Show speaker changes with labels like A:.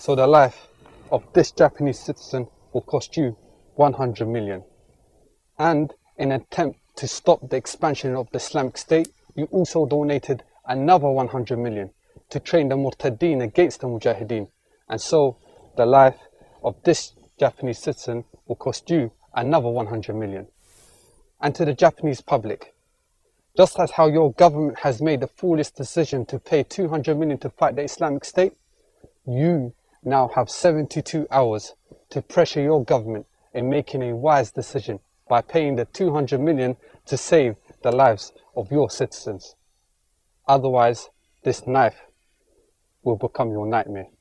A: So the life of this Japanese citizen will cost you 100 million. And in an attempt to stop the expansion of the Islamic State, you also donated another 100 million to train the Murtadeen against the Mujahideen. And so the life of this Japanese citizen will cost you another 100 million. And to the Japanese public, just as how your government has made the foolish decision to pay 200 million to fight the Islamic State, you now have 72 hours to pressure your government in making a wise decision by paying the 200 million to save the lives of your citizens. Otherwise, this knife will become your nightmare.